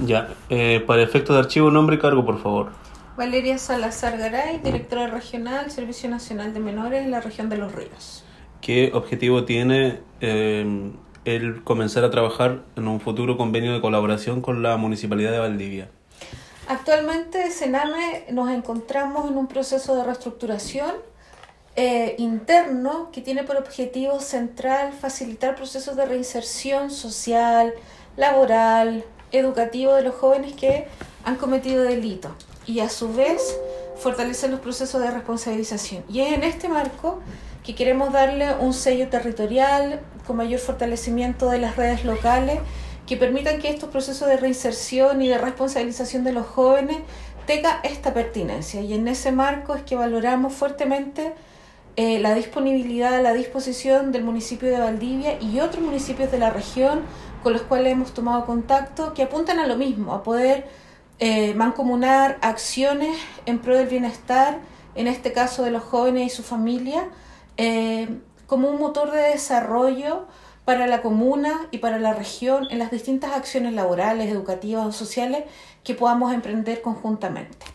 Ya, para efectos de archivo, nombre y cargo, por favor. Valeria Salazar Garay, directora regional, Servicio Nacional de Menores en la región de Los Ríos. ¿Qué objetivo tiene el comenzar a trabajar en un futuro convenio de colaboración con la Municipalidad de Valdivia? Actualmente, Sename, nos encontramos en un proceso de reestructuración interno que tiene por objetivo central facilitar procesos de reinserción social, laboral, educativo de los jóvenes que han cometido delitos y a su vez fortalecer los procesos de responsabilización. Y es en este marco que queremos darle un sello territorial con mayor fortalecimiento de las redes locales que permitan que estos procesos de reinserción y de responsabilización de los jóvenes tenga esta pertinencia. Y en ese marco es que valoramos fuertemente la disponibilidad, la disposición del municipio de Valdivia y otros municipios de la región con los cuales hemos tomado contacto, que apuntan a lo mismo, a poder mancomunar acciones en pro del bienestar, en este caso de los jóvenes y su familia, como un motor de desarrollo para la comuna y para la región en las distintas acciones laborales, educativas o sociales que podamos emprender conjuntamente.